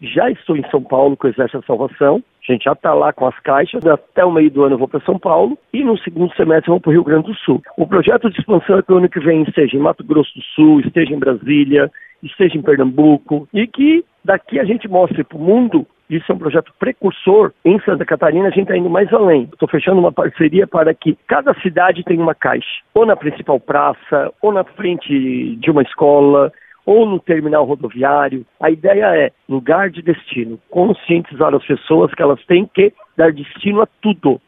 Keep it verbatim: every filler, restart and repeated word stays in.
Já estou em São Paulo com o Exército da Salvação. A gente já está lá com as caixas. Até o meio do ano eu vou para São Paulo. E no segundo semestre eu vou para o Rio Grande do Sul. O projeto de expansão é que o ano que vem esteja em Mato Grosso do Sul, esteja em Brasília, esteja em Pernambuco. E que daqui a gente mostre para o mundo. Isso é um projeto precursor. Em Santa Catarina a gente está indo mais além. Estou fechando uma parceria para que cada cidade tenha uma caixa. Ou na principal praça, ou na frente de uma escola, ou no terminal rodoviário. A ideia é lugar de destino. Conscientizar as pessoas que elas têm que dar destino a tudo.